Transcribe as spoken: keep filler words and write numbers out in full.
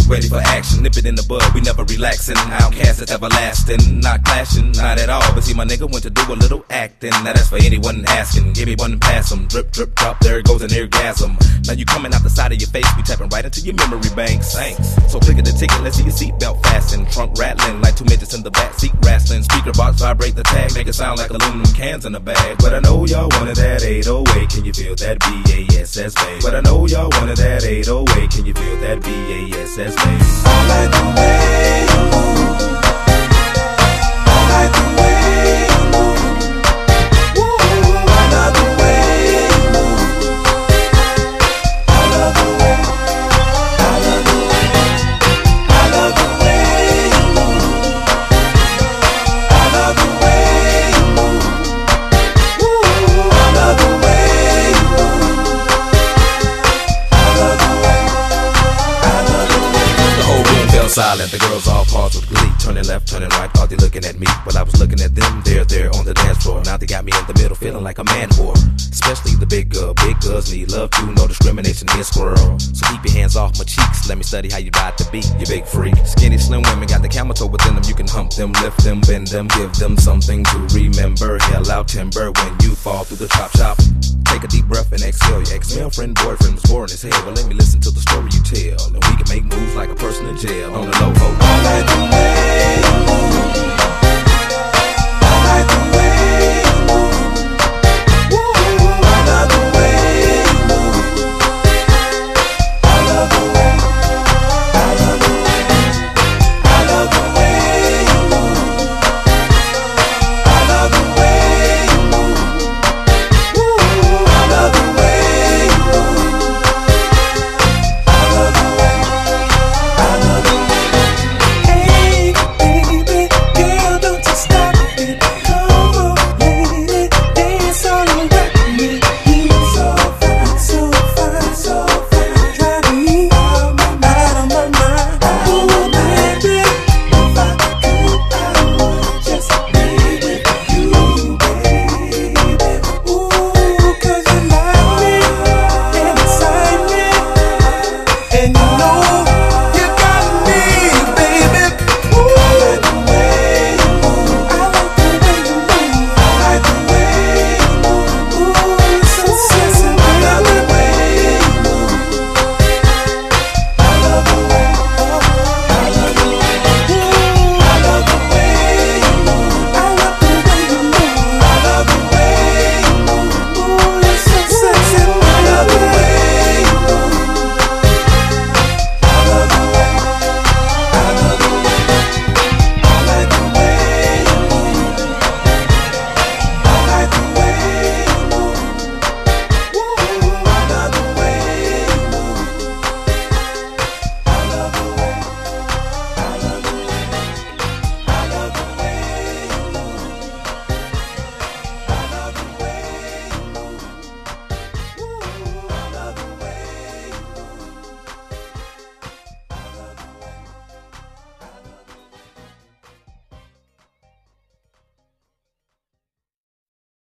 ready for action. Nip it in the bud, we never relaxing. Outcast is everlasting, not clashing, not at all. But see, my nigga went to do a little acting. Now that's for anyone asking. Give me one and pass 'em. Drip, drip, drop, there goes an orgasm. Now you coming out the side of your face, we tapping right into your memory banks. Thanks. So click at the ticket, let's see your seatbelt fasten. Trunk rattling like two midgets in the back seat wrestling. Speaker box vibrate the tag, make it sound like aluminum cans in a bag. But I know y'all wanted that eight oh eight, can you feel that B A S S bass? But I know y'all wanted that eight oh eight, can you feel that B A S S bass? I like the way you move. I like the way you move. Woo, I love the way you move. I love the way, I love the way, I love the way you move. I love the way you move. Woo, I love the way you move. I love the way, I love the way. The whole room fell silent, the girls all paused with glee. Turning left, turning right, thought they looking at me. Well, I was looking at them, they're there on the dance floor. Now they got me in the middle, feeling like a man whore. Especially the big girl, big girls need love too, no discrimination here, squirrel. So keep your hands off my cheeks, let me study how you ride the beat, you big freak. Skinny, slim women got the camel toe within them, you can hump them, lift them, bend them, give them something to remember. Hell out timber when you fall through the chop shop. Take a deep breath and exhale. Your ex-girlfriend, boyfriend was boring as hell. Well, let me listen to the story you tell, and we can make moves like a person in jail on the low. I like the way